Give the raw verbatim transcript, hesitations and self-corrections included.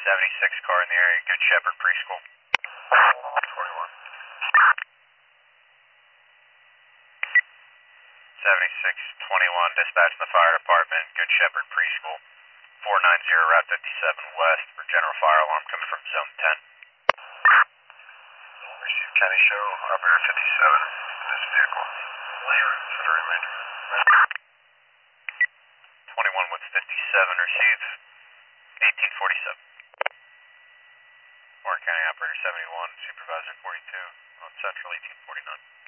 seventy-six car in the area, Good Shepherd Preschool. twenty-one. seventy-six twenty-one, dispatching the fire department, Good Shepherd Preschool. four ninety, Route fifty-seven West for general fire alarm coming from Zone ten. Receive County Show, Operator fifty-seven in this vehicle. For the remainder. twenty-one with fifty-seven, receive eighteen forty-seven. Warren County Operator seventy-one, Supervisor forty-two on Central eighteen forty-nine.